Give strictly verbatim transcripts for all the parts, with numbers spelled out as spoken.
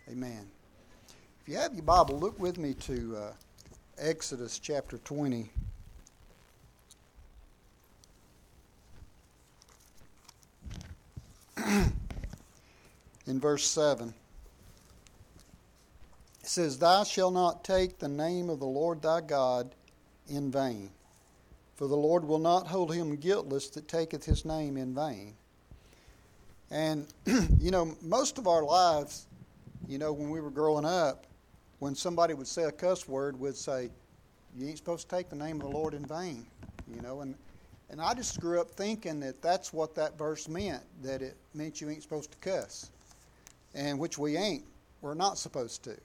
Amen. If you have your Bible, look with me to uh, Exodus chapter twenty. In verse seven. It says, Thou shalt not take the name of the Lord thy God in vain, for the Lord will not hold him guiltless that taketh his name in vain. And, you know, most of our lives, you know, when we were growing up, when somebody would say a cuss word, we'd say, you ain't supposed to take the name of the Lord in vain. You know, and, and I just grew up thinking that that's what that verse meant, that it meant you ain't supposed to cuss, and which we ain't. We're not supposed to.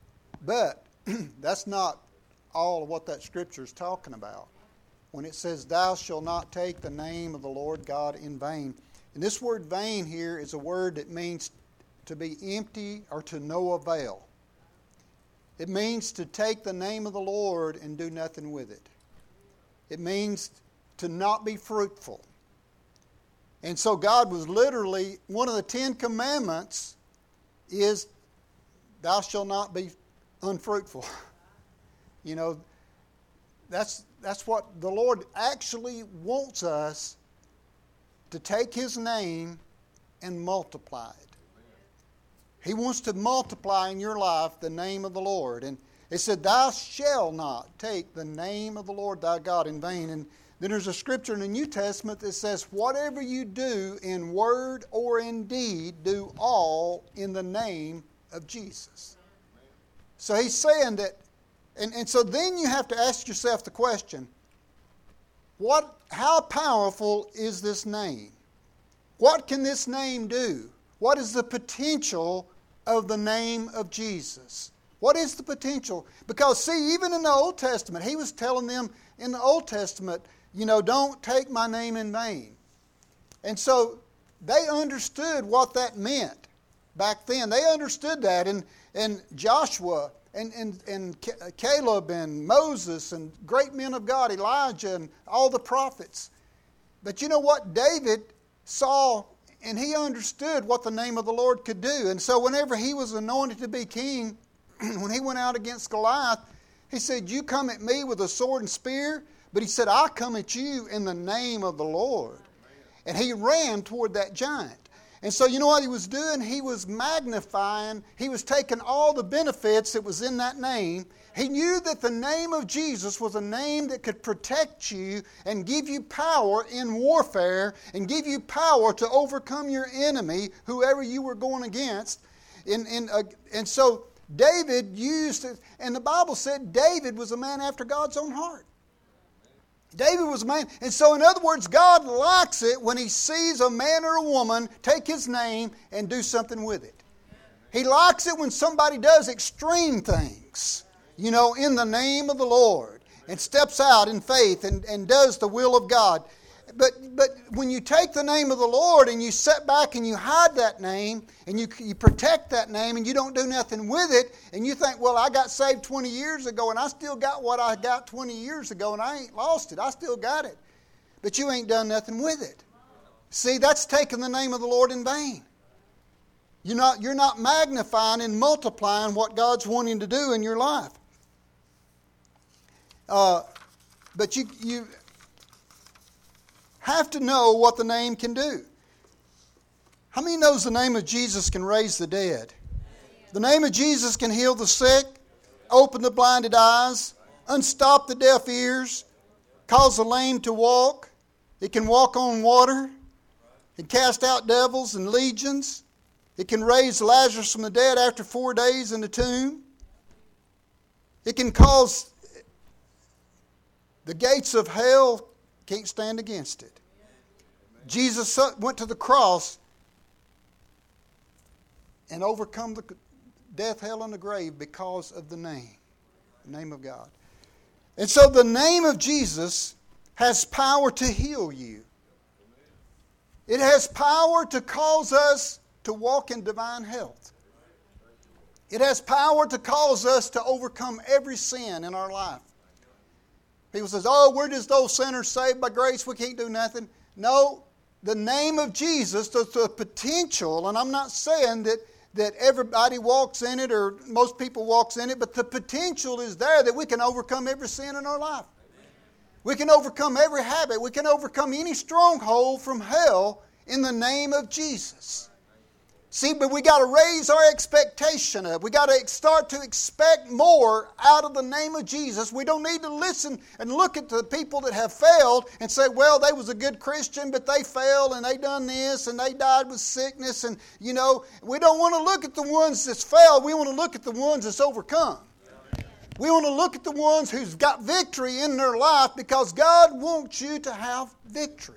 But that's not all of what that scripture is talking about. When it says, Thou shalt not take the name of the Lord God in vain. And this word vain here is a word that means to be empty or to no avail. It means to take the name of the Lord and do nothing with it. It means to not be fruitful. And so God was literally, one of the Ten Commandments is, Thou shalt not be unfruitful. You know, that's that's what the Lord actually wants us to take His name and multiply it. He wants to multiply in your life the name of the Lord. And it said, Thou shalt not take the name of the Lord thy God in vain. And then there's a scripture in the New Testament that says, Whatever you do in word or in deed, do all in the name of Jesus. So he's saying that, and, and so then you have to ask yourself the question, what? How powerful is this name? What can this name do? What is the potential of the name of Jesus? What is the potential? Because see, even in the Old Testament, he was telling them in the Old Testament, you know, don't take my name in vain. And so they understood what that meant back then. They understood that. And, and Joshua and, and, and Caleb and Moses and great men of God, Elijah and all the prophets. But you know what? David saw and he understood what the name of the Lord could do. And so whenever he was anointed to be king, when he went out against Goliath, he said, You come at me with a sword and spear, but he said, I come at you in the name of the Lord. And he ran toward that giant. And so you know what he was doing? He was magnifying, he was taking all the benefits that was in that name. He knew that the name of Jesus was a name that could protect you and give you power in warfare and give you power to overcome your enemy, whoever you were going against. And, and, uh, and so David used it, and the Bible said David was a man after God's own heart. David was a man. And so in other words, God likes it when He sees a man or a woman take His name and do something with it. He likes it when somebody does extreme things, you know, in the name of the Lord, and steps out in faith and, and does the will of God. But but when you take the name of the Lord and you sit back and you hide that name and you, you protect that name and you don't do nothing with it, and you think, well, I got saved twenty years ago and I still got what I got twenty years ago and I ain't lost it. I still got it. But you ain't done nothing with it. See, that's taking the name of the Lord in vain. You're not, you're not magnifying and multiplying what God's wanting to do in your life. Uh, but you... you have to know what the name can do. How many knows the name of Jesus can raise the dead? The name of Jesus can heal the sick, open the blinded eyes, unstop the deaf ears, cause the lame to walk. It can walk on water. It can cast out devils and legions. It can raise Lazarus from the dead after four days in the tomb. It can cause the gates of hell can't stand against it. Jesus went to the cross and overcome the death, hell, and the grave because of the name, the name of God. And so the name of Jesus has power to heal you. It has power to cause us to walk in divine health. It has power to cause us to overcome every sin in our life. People say, oh, we're just those sinners saved by grace, we can't do nothing. No, the name of Jesus, the, the potential, and I'm not saying that, that everybody walks in it or most people walks in it, but the potential is there that we can overcome every sin in our life. We can overcome every habit. We can overcome any stronghold from hell in the name of Jesus. See, but we got to raise our expectation up. We got to start to expect more out of the name of Jesus. We don't need to listen and look at the people that have failed and say, well, they was a good Christian, but they failed and they done this and they died with sickness. And, you know, we don't want to look at the ones that's failed. We want to look at the ones that's overcome. We want to look at the ones who's got victory in their life because God wants you to have victory.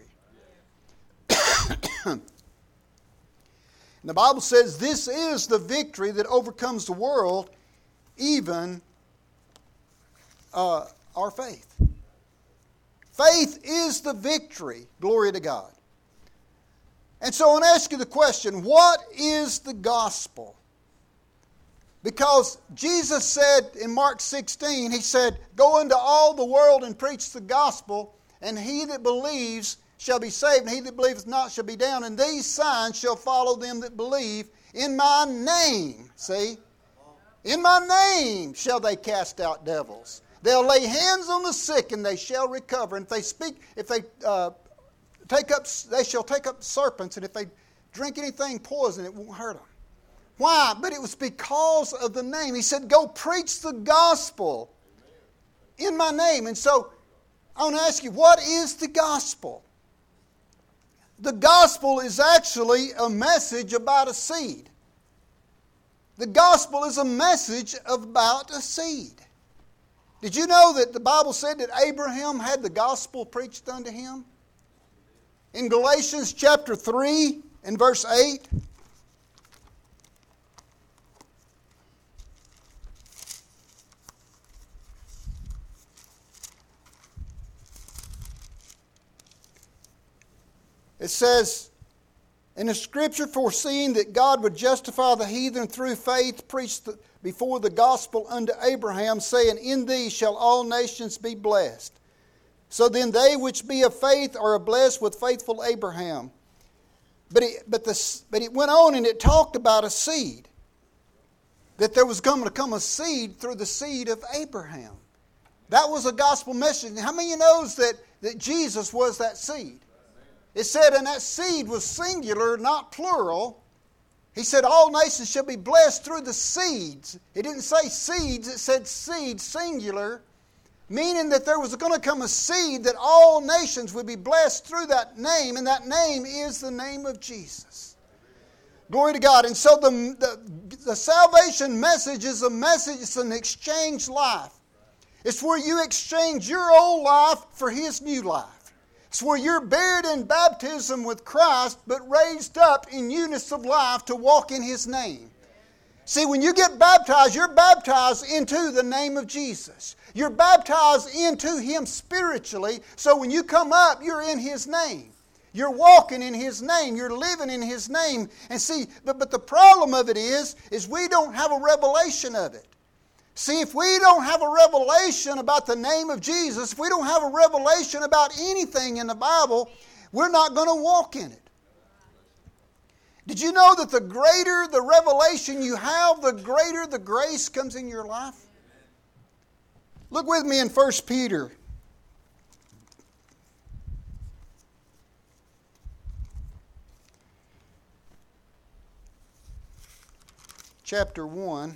And the Bible says this is the victory that overcomes the world, even uh, our faith. Faith is the victory. Glory to God. And so I want to ask you the question, what is the gospel? Because Jesus said in Mark sixteen, He said, go into all the world and preach the gospel, and he that believes shall be saved, and he that believeth not shall be damned. And these signs shall follow them that believe in my name. See? In my name shall they cast out devils. They'll lay hands on the sick, and they shall recover. And if they speak, if they uh, take up, they shall take up serpents, and if they drink anything poison, it won't hurt them. Why? But it was because of the name. He said, go preach the gospel in my name. And so I want to ask you, what is the gospel? The gospel is actually a message about a seed. The gospel is a message about a seed. Did you know that the Bible said that Abraham had the gospel preached unto him? In Galatians chapter three and verse eight. It says, in the Scripture foreseeing that God would justify the heathen through faith, preached before the gospel unto Abraham, saying, in thee shall all nations be blessed. So then they which be of faith are blessed with faithful Abraham. But it, but, the, but it went on and it talked about a seed. That there was going to come a seed through the seed of Abraham. That was a gospel message. How many of you knows that, that Jesus was that seed? It said, and that seed was singular, not plural. He said, all nations shall be blessed through the seeds. It didn't say seeds, it said seeds, singular. Meaning that there was going to come a seed that all nations would be blessed through that name. And that name is the name of Jesus. Glory to God. And so the, the, the salvation message is a message, it's an exchange life. It's where you exchange your old life for His new life. It's where you're buried in baptism with Christ, but raised up in newness of life to walk in His name. See, when you get baptized, you're baptized into the name of Jesus. You're baptized into Him spiritually, so when you come up, you're in His name. You're walking in His name. You're living in His name. And see, but, but the problem of it is, is we don't have a revelation of it. See, if we don't have a revelation about the name of Jesus, if we don't have a revelation about anything in the Bible, we're not going to walk in it. Did you know that the greater the revelation you have, the greater the grace comes in your life? Look with me in First Peter. Chapter one.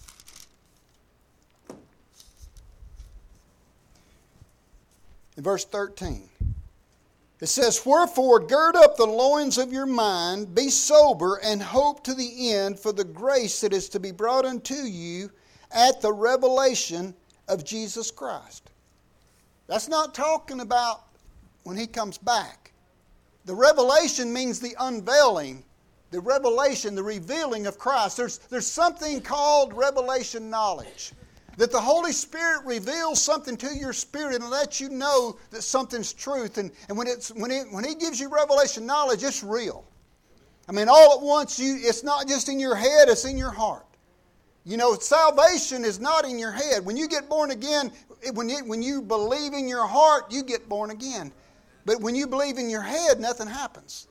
In verse thirteen, it says, wherefore gird up the loins of your mind, be sober, and hope to the end for the grace that is to be brought unto you at the revelation of Jesus Christ. That's not talking about when He comes back. The revelation means the unveiling, the revelation, the revealing of Christ. There's, there's something called revelation knowledge. That the Holy Spirit reveals something to your spirit and lets you know that something's truth. And, and when, it's, when, it, when He gives you revelation knowledge, it's real. I mean, all at once, you it's not just in your head, it's in your heart. You know, salvation is not in your head. When you get born again, when you, when you believe in your heart, you get born again. But when you believe in your head, nothing happens.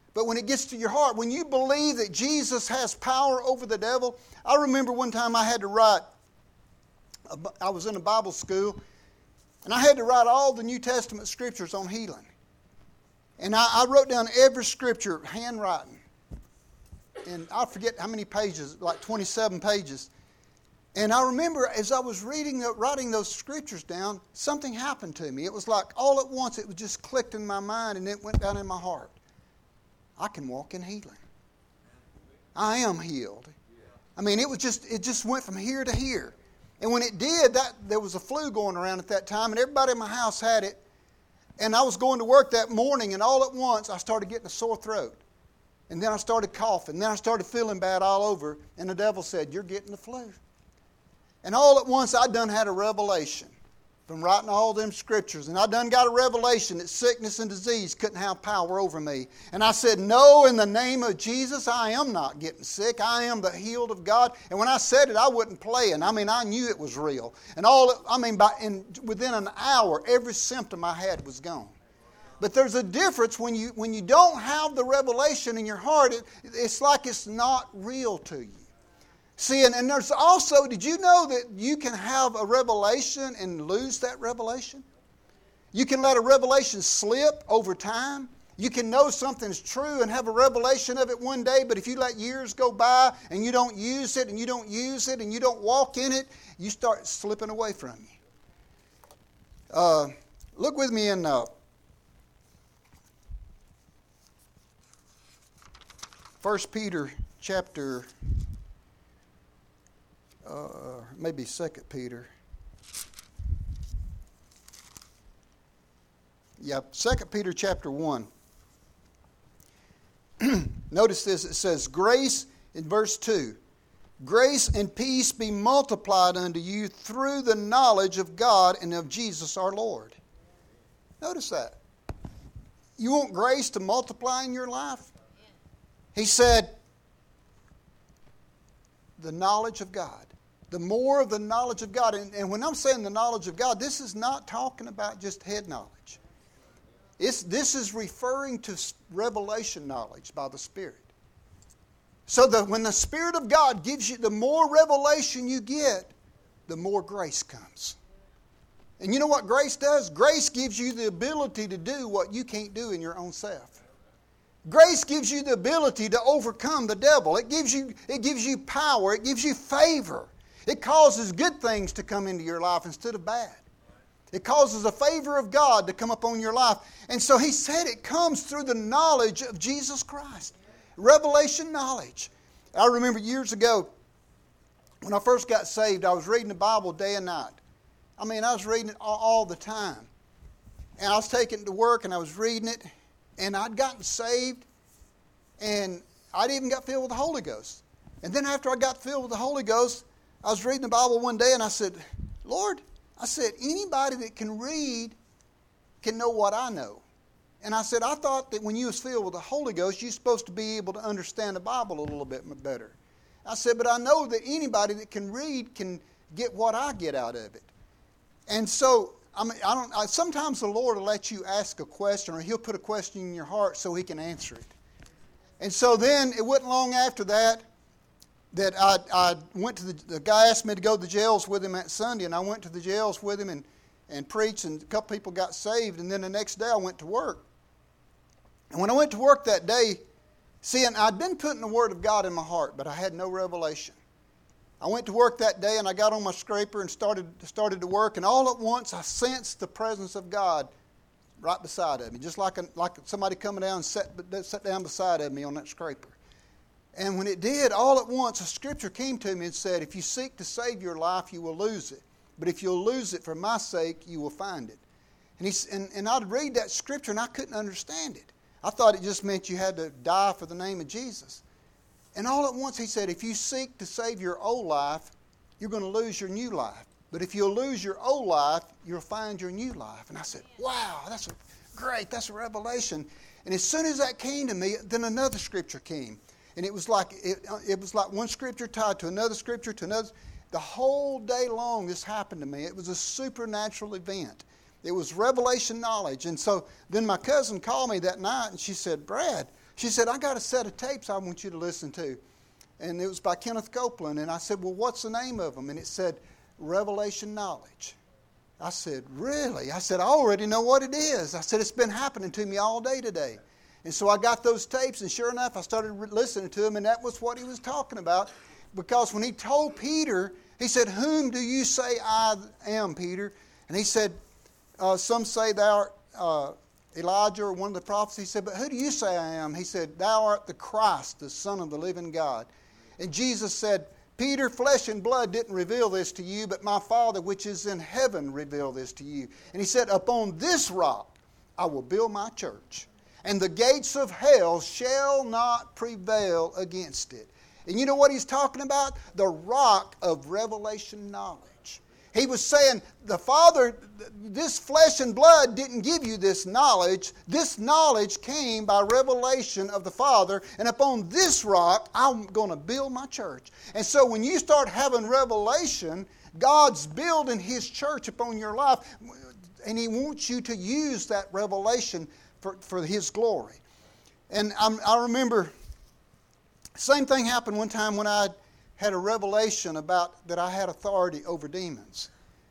But when it gets to your heart, when you believe that Jesus has power over the devil, I remember one time I had to write, I was in a Bible school, and I had to write all the New Testament scriptures on healing. And I, I wrote down every scripture, handwriting. And I forget how many pages, like twenty-seven pages. And I remember as I was reading, writing those scriptures down, something happened to me. It was like all at once it was just clicked in my mind and it went down in my heart. I can walk in healing. I am healed. I mean, it was just it just went from here to here. And when it did, that there was a flu going around at that time, and everybody in my house had it. And I was going to work that morning, and all at once I started getting a sore throat. And then I started coughing. And then I started feeling bad all over. And the devil said, "You're getting the flu." And all at once I done had a revelation from writing all them scriptures. And I done got a revelation that sickness and disease couldn't have power over me. And I said, "No, in the name of Jesus, I am not getting sick. I am the healed of God." And when I said it, I wasn't playing. I mean, I knew it was real. And all, I mean, by in, within an hour, every symptom I had was gone. But there's a difference when you when you don't have the revelation in your heart. It, it's like it's not real to you. See, and, and there's also, did you know that you can have a revelation and lose that revelation? You can let a revelation slip over time. You can know something's true and have a revelation of it one day, but if you let years go by and you don't use it and you don't use it and you don't walk in it, you start slipping away from you. Uh, look with me in uh, First Peter chapter... Uh, maybe Second Peter. Yeah, Second Peter chapter one. Notice this, it says, grace, in verse two, grace and peace be multiplied unto you through the knowledge of God and of Jesus our Lord. Notice that. You want grace to multiply in your life? He said, the knowledge of God. The more of the knowledge of God. And, and when I'm saying the knowledge of God, this is not talking about just head knowledge. It's, this is referring to revelation knowledge by the Spirit. So that when the Spirit of God gives you, the more revelation you get, the more grace comes. And you know what grace does? Grace gives you the ability to do what you can't do in your own self. Grace gives you the ability to overcome the devil. It gives you, it gives you power. It gives you favor. It causes good things to come into your life instead of bad. It causes the favor of God to come upon your life. And so he said it comes through the knowledge of Jesus Christ. Revelation knowledge. I remember years ago, when I first got saved, I was reading the Bible day and night. I mean, I was reading it all, all the time. And I was taking it to work and I was reading it. And I'd gotten saved. And I'd even got filled with the Holy Ghost. And then after I got filled with the Holy Ghost, I was reading the Bible one day and I said, Lord, I said, anybody that can read can know what I know. And I said, I thought that when you was filled with the Holy Ghost, you're supposed to be able to understand the Bible a little bit better. I said, but I know that anybody that can read can get what I get out of it. And so, I mean, I don't. I, sometimes the Lord will let you ask a question, or He'll put a question in your heart so He can answer it. And so then, it wasn't long after that that I, I went to the, the guy asked me to go to the jails with him that Sunday, and I went to the jails with him and, and preached, and a couple people got saved, and then the next day I went to work. And when I went to work that day, see, and I'd been putting the Word of God in my heart, but I had no revelation. I went to work that day, and I got on my scraper and started, started to work, and all at once I sensed the presence of God right beside of me, just like, a, like somebody coming down and sat, sat down beside of me on that scraper. And when it did, all at once, a scripture came to me and said, if you seek to save your life, you will lose it. But if you'll lose it for my sake, you will find it. And, he, and, and I'd read that scripture, and I couldn't understand it. I thought it just meant you had to die for the name of Jesus. And all at once he said, if you seek to save your old life, you're going to lose your new life. But if you'll lose your old life, you'll find your new life. And I said, wow, that's a, great, that's a revelation. And as soon as that came to me, then another scripture came. And it was like it, it was like one scripture tied to another scripture to another. The whole day long this happened to me. It was a supernatural event. It was revelation knowledge. And so then my cousin called me that night and she said, Brad, she said, I got a set of tapes I want you to listen to. And it was by Kenneth Copeland. And I said, well, what's the name of them? And it said, Revelation Knowledge. I said, really? I said, I already know what it is. I said, it's been happening to me all day today. And so I got those tapes, and sure enough, I started re- listening to them, and that was what he was talking about. Because when he told Peter, he said, whom do you say I am, Peter? And he said, uh, some say thou art uh, Elijah or one of the prophets. He said, but who do you say I am? He said, thou art the Christ, the Son of the living God. And Jesus said, Peter, flesh and blood didn't reveal this to you, but my Father which is in heaven revealed this to you. And he said, upon this rock I will build my church, and the gates of hell shall not prevail against it. And you know what he's talking about? The rock of revelation knowledge. He was saying, the Father, this flesh and blood didn't give you this knowledge. This knowledge came by revelation of the Father. And upon this rock, I'm going to build my church. And so when you start having revelation, God's building His church upon your life. And He wants you to use that revelation for, for His glory. And I'm, I remember, same thing happened one time when I had a revelation about that I had authority over demons.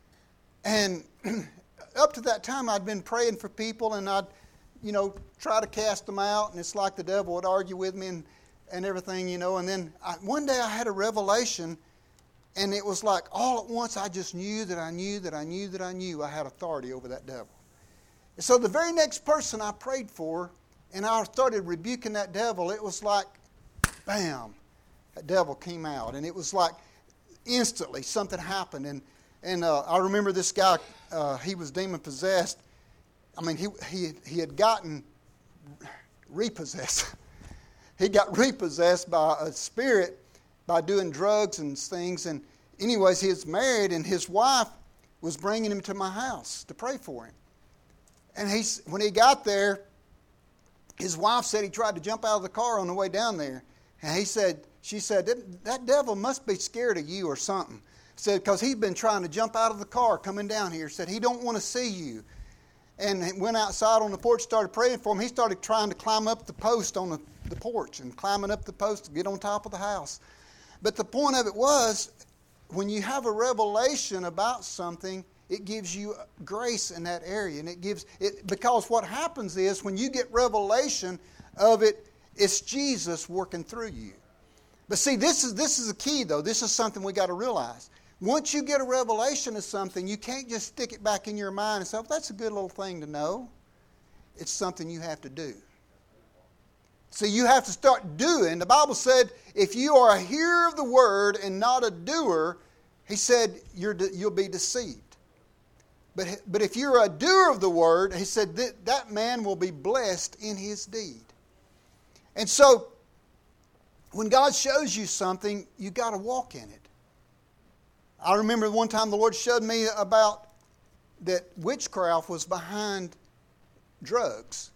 And up to that time, I'd been praying for people, and I'd, you know, try to cast them out, and it's like the devil would argue with me and, and everything, you know. And then I, one day I had a revelation, and it was like all at once I just knew that I knew that I knew that I knew I had authority over that devil. And so the very next person I prayed for, and I started rebuking that devil, it was like, bam. That devil came out, and it was like instantly something happened. And and uh, I remember this guy, uh, he was demon possessed. I mean, he he he had gotten repossessed. He got repossessed by a spirit by doing drugs and things. And anyways, he was married, and his wife was bringing him to my house to pray for him. And he when he got there, his wife said he tried to jump out of the car on the way down there, and he said. She said, that, that devil must be scared of you or something. Said, because he's been trying to jump out of the car coming down here. Said, he don't want to see you. And he went outside on the porch, started praying for him. He started trying to climb up the post on the, the porch and climbing up the post to get on top of the house. But the point of it was, when you have a revelation about something, it gives you grace in that area. And it gives it because what happens is, when you get revelation of it, it's Jesus working through you. But see, this is this is the key, though. This is something we got to realize. Once you get a revelation of something, you can't just stick it back in your mind and say, well, that's a good little thing to know. It's something you have to do. So you have to start doing. The Bible said, if you are a hearer of the word and not a doer, He said, you're de- you'll be deceived. But, but if you're a doer of the word, He said, that, that man will be blessed in his deed. And so, when God shows you something, you got to walk in it. I remember one time the Lord showed me about that witchcraft was behind drugs,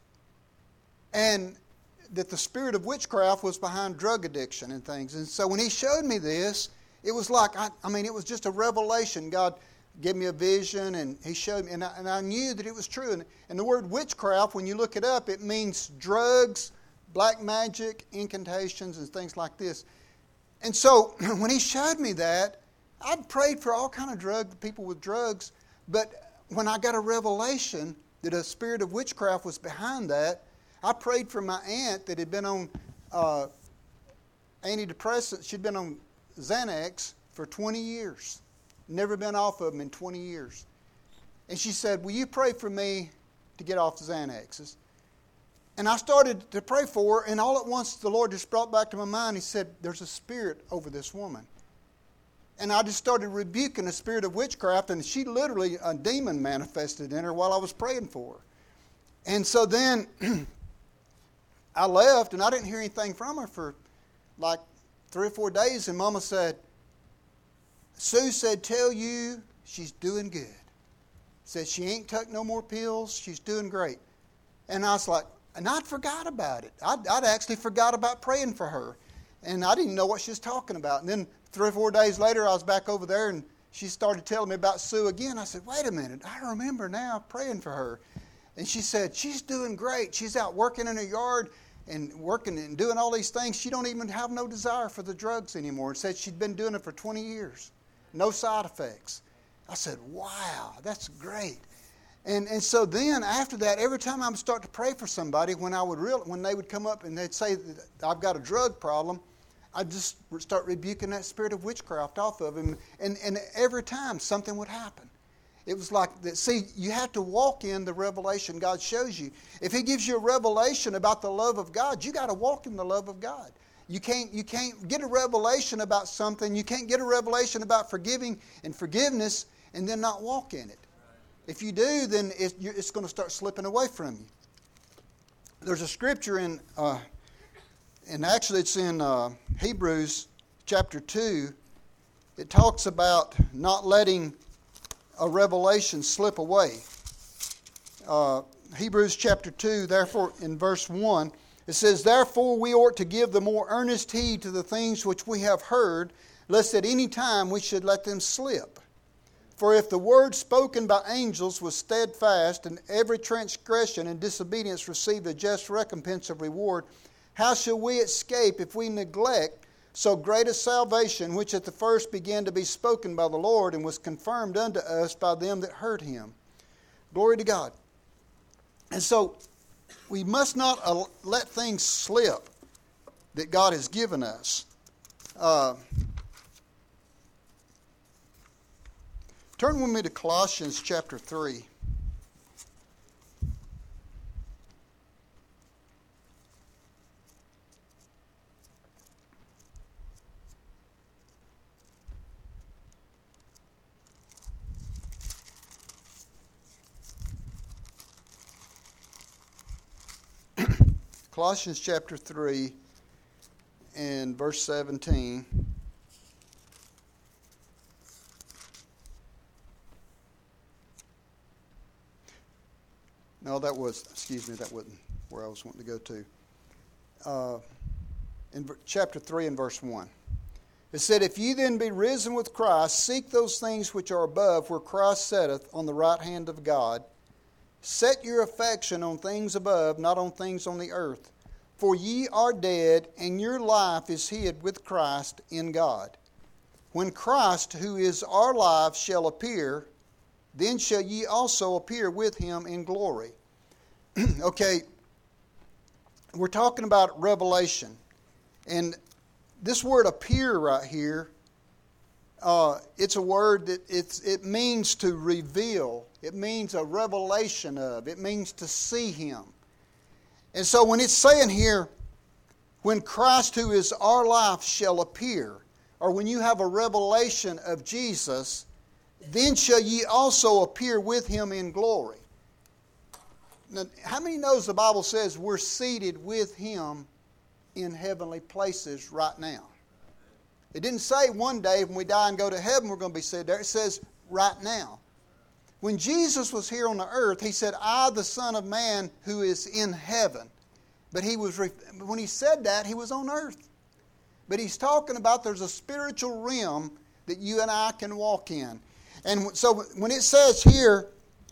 and that the spirit of witchcraft was behind drug addiction and things. And so when He showed me this, it was like, I, I mean, it was just a revelation. God gave me a vision, and He showed me, and I, and I knew that it was true. And, and the word witchcraft, when you look it up, it means drugs, black magic, incantations, and things like this. And so when He showed me that, I'd prayed for all kind of drug people with drugs, but when I got a revelation that a spirit of witchcraft was behind that, I prayed for my aunt that had been on uh, antidepressants. She'd been on Xanax for twenty years. Never been off of them in twenty years. And she said, will you pray for me to get off the Xanaxes? And I started to pray for her, and all at once the Lord just brought back to my mind, He said, there's a spirit over this woman. And I just started rebuking the spirit of witchcraft, and she literally, a demon manifested in her while I was praying for her. And so then I left, and I didn't hear anything from her for like three or four days, and Mama said, Sue said, tell you she's doing good. Said she ain't took no more pills, she's doing great. And I was like, and I'd forgot about it. I'd, I'd actually forgot about praying for her. And I didn't know what she was talking about. And then three or four days later, I was back over there, and she started telling me about Sue again. I said, wait a minute, I remember now praying for her. And she said, she's doing great. She's out working in her yard. and working and doing all these things. She don't even have no desire for the drugs anymore. And said she'd been doing it for twenty years. No side effects. I said, wow, that's great. And and so then after that, every time I would start to pray for somebody, when I would real, when they would come up and they'd say that I've got a drug problem, I'd just start rebuking that spirit of witchcraft off of him. And, and every time something would happen. It was like that. See, you have to walk in the revelation God shows you. If He gives you a revelation about the love of God, you got to walk in the love of God. You can't, you can't get a revelation about something. You can't get a revelation about forgiving and forgiveness and then not walk in it. If you do, then it, it's going to start slipping away from you. There's a scripture in, uh, and actually it's in uh, Hebrews chapter two. It talks about not letting a revelation slip away. Uh, Hebrews chapter two, therefore, in verse one, it says, "Therefore we ought to give the more earnest heed to the things which we have heard, lest at any time we should let them slip. For if the word spoken by angels was steadfast, and every transgression and disobedience received a just recompense of reward, how shall we escape if we neglect so great a salvation, which at the first began to be spoken by the Lord, and was confirmed unto us by them that heard Him?" Glory to God. And so, we must not let things slip that God has given us. Uh, turn with me to Colossians chapter three. Colossians chapter three and verse seventeen. No, that was, excuse me, that wasn't where I was wanting to go to. Uh, in chapter three and verse one. It said, "If ye then be risen with Christ, seek those things which are above, where Christ sitteth on the right hand of God. Set your affection on things above, not on things on the earth. For ye are dead, and your life is hid with Christ in God. When Christ, who is our life, shall appear, then shall ye also appear with Him in glory." Okay, we're talking about revelation. And this word appear right here, uh, it's a word that it's, it means to reveal. It means a revelation of. It means to see Him. And so when it's saying here, when Christ, who is our life, shall appear, or when you have a revelation of Jesus, then shall ye also appear with Him in glory. Now, how many knows the Bible says we're seated with Him in heavenly places right now? It didn't say one day when we die and go to heaven we're going to be seated there. It says right now. When Jesus was here on the earth, He said, "I, the Son of Man, who is in heaven." But he was when He said that, He was on earth. But He's talking about there's a spiritual realm that you and I can walk in. And so when it says here,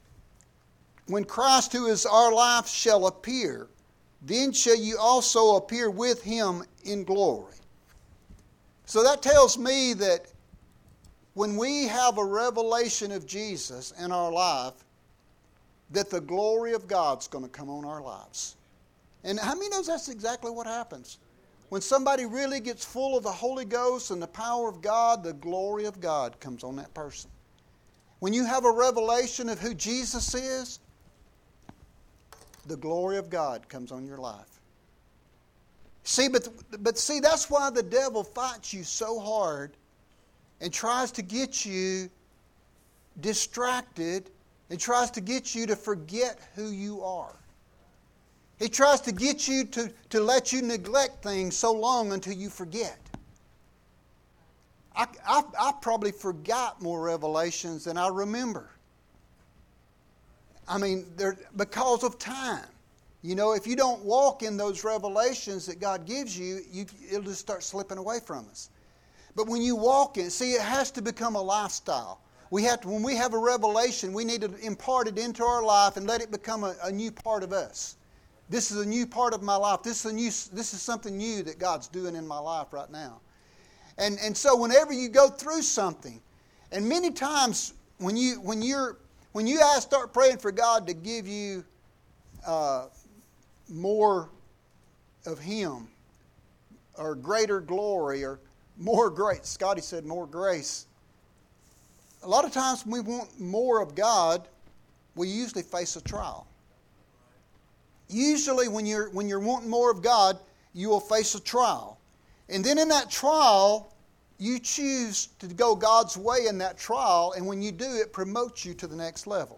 when Christ, who is our life, shall appear, then shall you also appear with Him in glory. So that tells me that when we have a revelation of Jesus in our life, that the glory of God's going to come on our lives. And how many knows that's exactly what happens? When somebody really gets full of the Holy Ghost and the power of God, the glory of God comes on that person. When you have a revelation of who Jesus is, the glory of God comes on your life. See, but, but see, that's why the devil fights you so hard and tries to get you distracted and tries to get you to forget who you are. He tries to get you to, to let you neglect things so long until you forget. I, I, I probably forgot more revelations than I remember. I mean, because of time. You know, if you don't walk in those revelations that God gives you, you, it'll just start slipping away from us. But when you walk in, see, it has to become a lifestyle. We have to, when we have a revelation, we need to impart it into our life and let it become a, a new part of us. This is a new part of my life. This is a new. This is something new that God's doing in my life right now. And and so whenever you go through something, and many times when you when you're when you ask, start praying for God to give you uh, more of Him, or greater glory, or more grace. Scotty said more grace. A lot of times when we want more of God, we usually face a trial. Usually when you're when you're wanting more of God, you will face a trial. And then in that trial, you choose to go God's way in that trial, and when you do, it promotes you to the next level.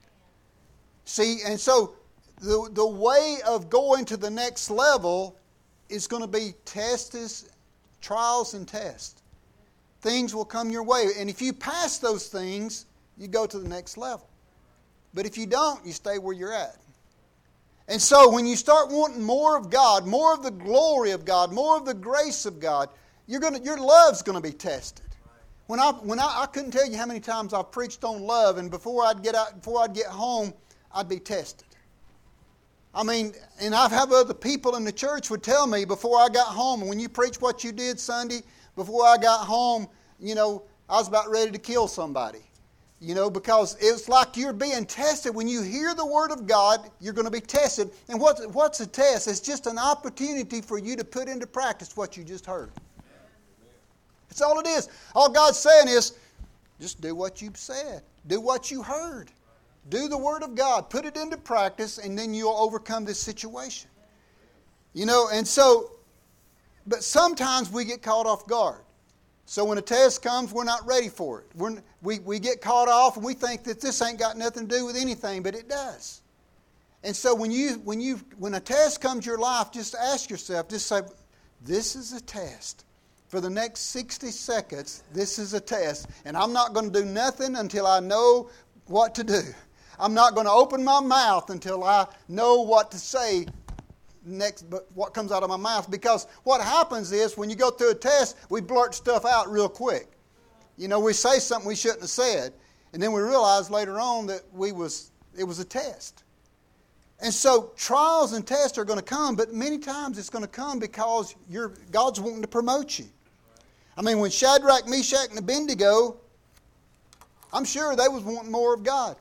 See, and so the, the way of going to the next level is going to be tests, trials and tests. Things will come your way. And if you pass those things, you go to the next level. But if you don't, you stay where you're at. And so when you start wanting more of God, more of the glory of God, more of the grace of God, you're gonna, your love's going to be tested. When I when I, I couldn't tell you how many times I've preached on love, and before I'd get out, before I'd get home, I'd be tested. I mean, and I've had other people in the church would tell me before I got home, when you preach what you did Sunday, before I got home, you know, I was about ready to kill somebody. You know, because it's like you're being tested. When you hear the Word of God, you're going to be tested. And what's, what's a test? It's just an opportunity for you to put into practice what you just heard. That's all it is. All God's saying is, just do what you've said. Do what you heard. Do the Word of God. Put it into practice, and then you'll overcome this situation. You know, and so, but sometimes we get caught off guard. So when a test comes, we're not ready for it. We're, we, we get caught off and we think that this ain't got nothing to do with anything, but it does. And so when you when you when a test comes to your life, just ask yourself, just say, this is a test. For the next sixty seconds, this is a test. And I'm not going to do nothing until I know what to do. I'm not going to open my mouth until I know what to say next, but what comes out of my mouth. Because what happens is when you go through a test, we blurt stuff out real quick. You know, we say something we shouldn't have said, and then we realize later on that we was it was a test. And so trials and tests are going to come, but many times it's going to come because you're God's wanting to promote you. I mean, when Shadrach, Meshach, and Abednego, I'm sure they was wanting more of God.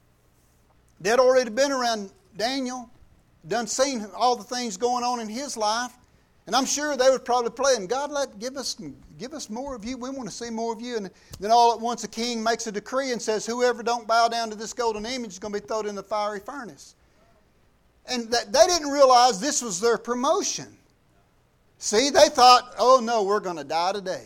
They'd already been around Daniel, done seen all the things going on in his life, and I'm sure they were probably praying, God, let give us give us more of you. We want to see more of you. And then all at once, a king makes a decree and says, whoever don't bow down to this golden image is going to be thrown in the fiery furnace. And that, they didn't realize this was their promotion. See, they thought, oh no, we're going to die today.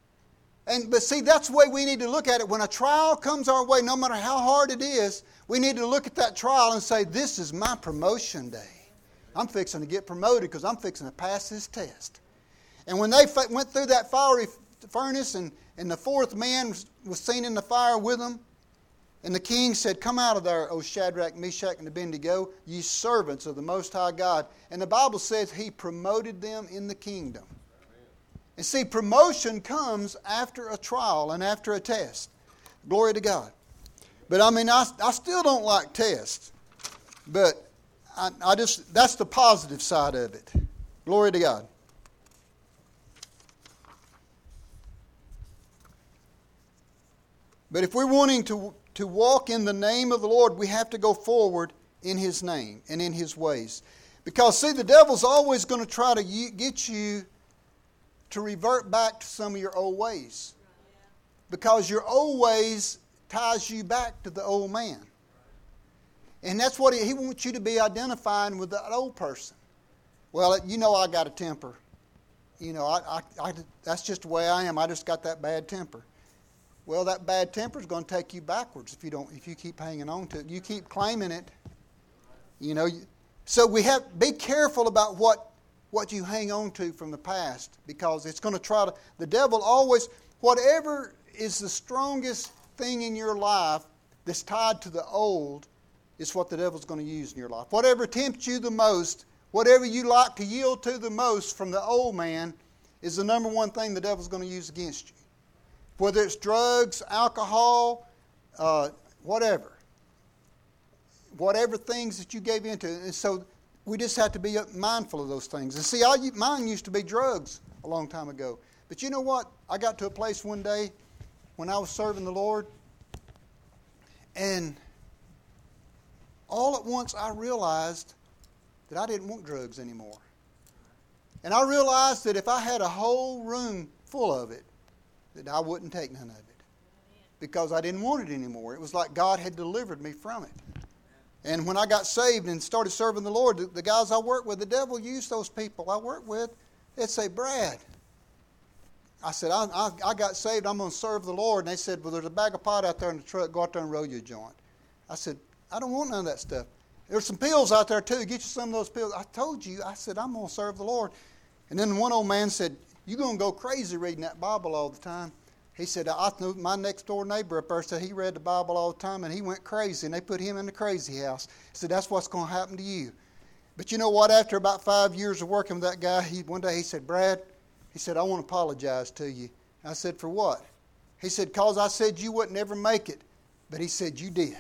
And but see, that's the way we need to look at it. When a trial comes our way, no matter how hard it is, we need to look at that trial and say, this is my promotion day. I'm fixing to get promoted because I'm fixing to pass this test. And when they went through that fiery furnace and, and the fourth man was seen in the fire with them, and the king said, come out of there, O Shadrach, Meshach, and Abednego, ye servants of the Most High God. And the Bible says he promoted them in the kingdom. And see, promotion comes after a trial and after a test. Glory to God. But I mean, I, I still don't like tests. But I, I just, that's the positive side of it. Glory to God. But if we're wanting to, to walk in the name of the Lord, we have to go forward in His name and in His ways. Because, see, the devil's always going to try to get you to revert back to some of your old ways. Because your old ways ties you back to the old man. And that's what he, he wants you to be identifying with that old person. Well, you know I got a temper. You know, I, I, I, that's just the way I am. I just got that bad temper. Well, that bad temper is going to take you backwards if you don't. If you keep hanging on to it. You keep claiming it. You know, so we have be careful about what what you hang on to from the past, because it's going to try to. The devil always, whatever is the strongest thing in your life that's tied to the old, is what the devil's going to use in your life. Whatever tempts you the most, whatever you like to yield to the most from the old man, is the number one thing the devil's going to use against you. Whether it's drugs, alcohol, uh, whatever. Whatever things that you gave into. And so we just have to be mindful of those things. And see, I, mine used to be drugs a long time ago. But you know what? I got to a place one day when I was serving the Lord, and all at once I realized that I didn't want drugs anymore. And I realized that if I had a whole room full of it, that I wouldn't take none of it. Because I didn't want it anymore. It was like God had delivered me from it. And when I got saved and started serving the Lord, the, the guys I worked with, the devil used those people I worked with. They'd say, Brad, I said, I, I, I got saved, I'm going to serve the Lord. And they said, well, there's a bag of pot out there in the truck, go out there and roll you a joint. I said, I don't want none of that stuff. There's some pills out there too, get you some of those pills. I told you, I said, I'm going to serve the Lord. And then one old man said, you're going to go crazy reading that Bible all the time. He said, I know my next door neighbor up there said he read the Bible all the time and he went crazy and they put him in the crazy house. He said, that's what's going to happen to you. But you know what? After about five years of working with that guy, he, one day he said, Brad, he said, I want to apologize to you. I said, for what? He said, because I said you wouldn't ever make it. But he said, you did.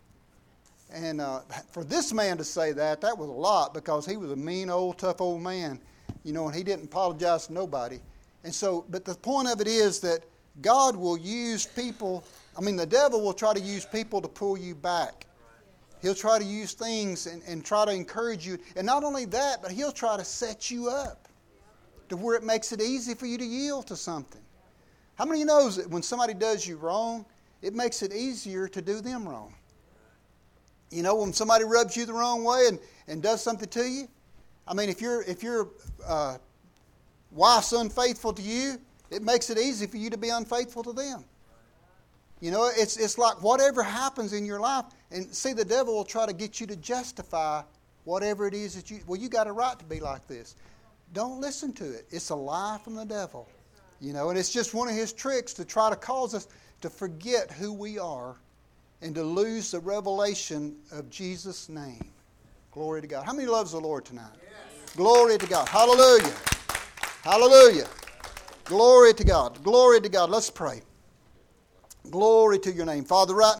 And uh, for this man to say that, that was a lot because he was a mean, old, tough old man, you know, and he didn't apologize to nobody. And so, but the point of it is that God will use people, I mean, the devil will try to use people to pull you back. He'll try to use things and, and try to encourage you. And not only that, but he'll try to set you up to where it makes it easy for you to yield to something. How many of you knows that when somebody does you wrong, it makes it easier to do them wrong? You know, when somebody rubs you the wrong way and, and does something to you, I mean, if your if your uh, wife's unfaithful to you, it makes it easy for you to be unfaithful to them. You know, it's it's like whatever happens in your life, and see, the devil will try to get you to justify whatever it is that you, well, you got a right to be like this. Don't listen to it. It's a lie from the devil. You know, and it's just one of his tricks to try to cause us to forget who we are and to lose the revelation of Jesus' name. Glory to God. How many loves the Lord tonight? Yes. Glory to God. Hallelujah. Hallelujah. Glory to God. Glory to God. Let's pray. Glory to your name. Father, right